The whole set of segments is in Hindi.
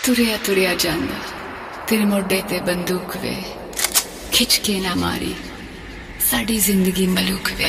तुरिया तुरिया जांदा तेरे मोडे ते बंदूक वे खिच के ना मारी साड़ी जिंदगी मलूक वे।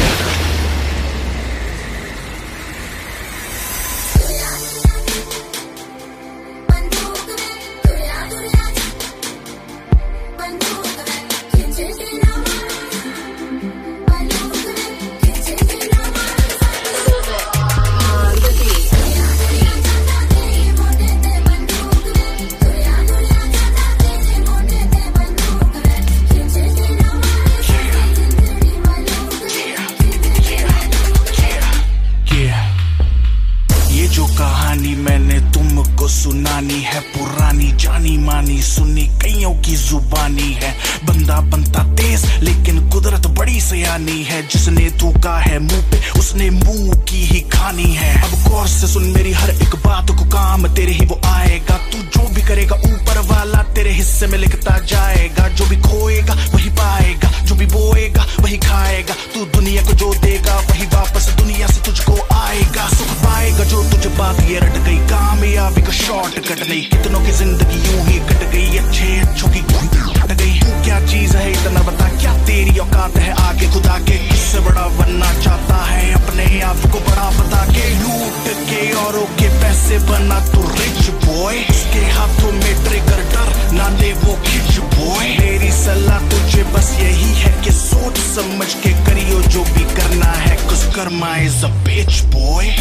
कहानी मैंने तुमको सुनानी है, पुरानी जानी मानी सुनी कईयों की जुबानी है। बंदा बनता तेज लेकिन कुदरत बड़ी सयानी है, जिसने थूका है मुंह पे उसने मुंह की ही खानी है। अब गौर से सुन मेरी हर एक बात को, काम तेरे ही वो आएगा। तू जो भी करेगा ऊपर वाला तेरे हिस्से में लिखता जाएगा। जो भी खोएगा वही पाएगा, जो भी बोएगा वही खाएगा। तू दुनिया को जो देगा वही वापस दुनिया से तुझको आएगा। सुख पाएगा जो तुझे बात ये रट गई, कामयाबी का शॉर्टकट नहीं। कितनों की जिंदगी यूं ही कट गई, अच्छों की कट गई। तू क्या चीज है इतना बता, क्या तेरी औकात है आगे खुदा के? किससे बड़ा बनना चाहता है अपने आप को बड़ा बता के? लूट के औरों के पैसे बना तू रिच बॉय, उसके हाथों में ट्रिगर डर ना दे वो खिच बॉय। मेरी सलाह तुझे बस यही है कि सोच समझ के करियो जो भी करना है, कुछ karma is a bitch boy.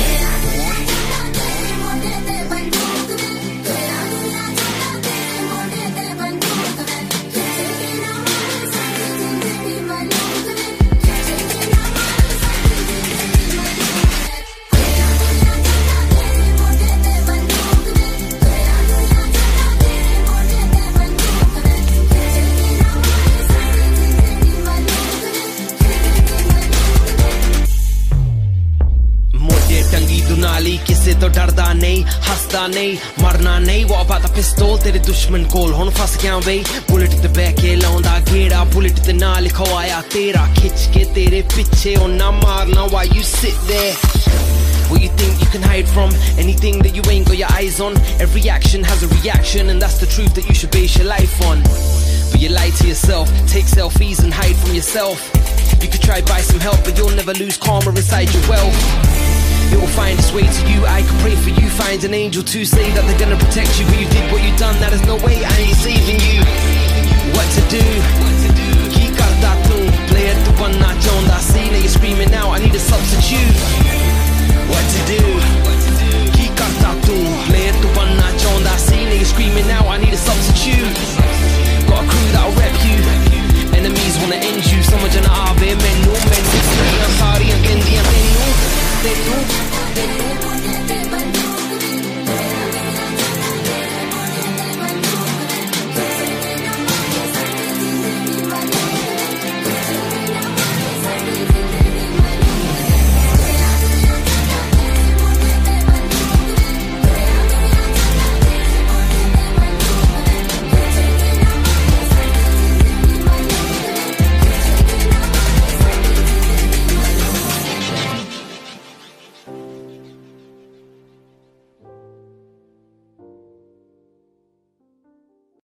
टंगी दुनाली किसे तो डरदा नहीं, हंसदा नहीं, मरना नहीं। What about the pistol? तेरे दुश्मन कोल हुण फस गया वे। बुलेट ते बैठ के लाउंदा गेड़ा, बुलेट ते नाल लिखवाया तेरा, खिच के तेरे पीछे ओ ना मारना। Why you sit there? What you think you can hide from? Anything that you ain't got your eyes on. Every action has a reaction, and that's the truth that you should base your life on. But you lie to yourself, take selfies and hide from yourself. You could try buy some help, but you'll never lose karma inside your wealth. It will find its way to you. I could pray for you, find an angel to say that they're gonna protect you. But you did what you done, that is no way I ain't saving you. What to do? Ki karta tu, player tu banna chaunda. See now you're screaming out, I need a substitute. What to do? Ki karta tu, player tu banna chaunda. See now you're screaming out, I need a substitute. Got a crew that'll rep you. Enemies wanna end you. Samajhna aave mainu, mainu sorry and Gendi and mainu. They do.